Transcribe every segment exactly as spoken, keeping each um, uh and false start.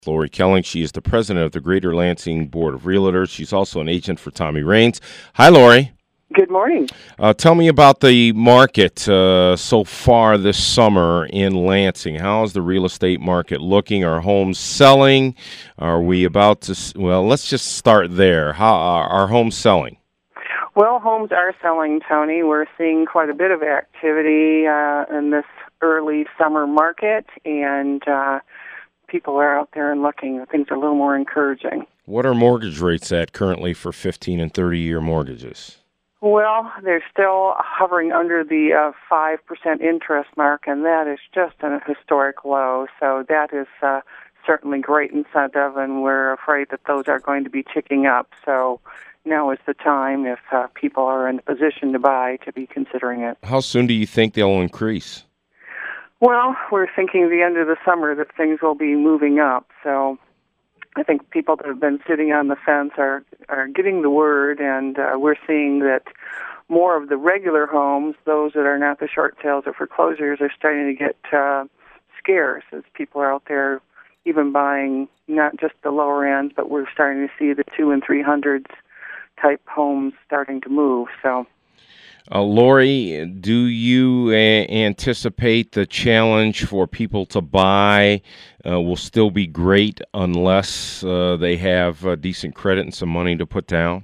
Lori Kelling. She is the president of the Greater Lansing Board of Realtors. She's also an agent for Tommy Raines. Hi, Lori. Good morning. Uh, tell me about the market uh, so far this summer in Lansing. How is the real estate market looking? Are homes selling? Are we about to? Well, let's just start there. How are, are homes selling? Well, homes are selling, Tony. We're seeing quite a bit of activity uh, in this early summer market, and uh, people are out there and looking. Things are a little more encouraging. What are mortgage rates at currently for fifteen and thirty-year mortgages? Well, they're still hovering under the uh, five percent interest mark, and that is just a historic low. So that is uh, certainly great incentive, and we're afraid that those are going to be ticking up. So now is the time, if uh, people are in a position to buy, to be considering it. How soon do you think they'll increase? Well, we're thinking the end of the summer that things will be moving up. So I think people that have been sitting on the fence are, are getting the word, and uh, we're seeing that more of the regular homes, those that are not the short sales or foreclosures, are starting to get uh, scarce as people are out there even buying not just the lower ends, but we're starting to see the two and three hundreds type homes starting to move. So. Uh, Lori, do you a- anticipate the challenge for people to buy uh, will still be great unless uh, they have uh, decent credit and some money to put down?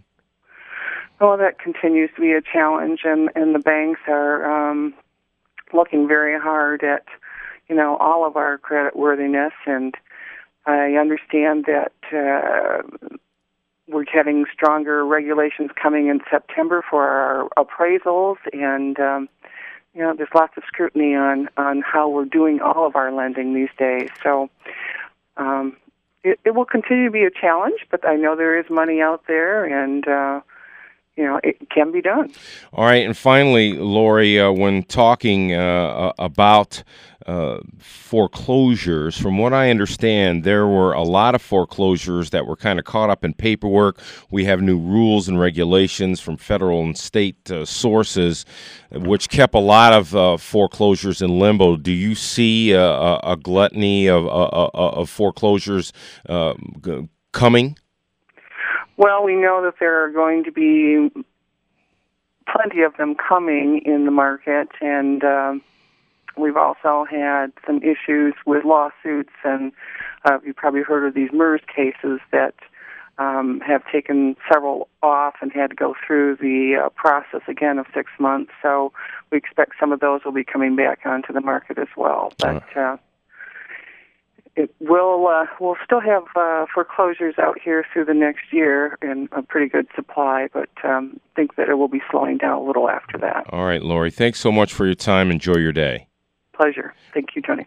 Well, that continues to be a challenge, and, and the banks are um, looking very hard at, you know, all of our credit worthiness, and I understand that uh, we're having stronger regulations coming in September for our appraisals, and um, you know, there's lots of scrutiny on, on how we're doing all of our lending these days. So um, it, it will continue to be a challenge, but I know there is money out there, and uh, you know, it can be done. All right, and finally, Lori, uh, when talking uh, about uh, foreclosures, from what I understand, there were a lot of foreclosures that were kind of caught up in paperwork. We have new rules and regulations from federal and state uh, sources, which kept a lot of uh, foreclosures in limbo. Do you see a, a, a gluttony of, uh, of foreclosures uh, g- coming? Well, we know that there are going to be plenty of them coming in the market, and um, we've also had some issues with lawsuits, and uh, you've probably heard of these MERS cases that um, have taken several off and had to go through the uh, process again of six months. So we expect some of those will be coming back onto the market as well. But uh, It will. Uh, we'll still have uh, foreclosures out here through the next year in a pretty good supply, but um, think that it will be slowing down a little after that. All right, Lori. Thanks so much for your time. Enjoy your day. Pleasure. Thank you, Tony.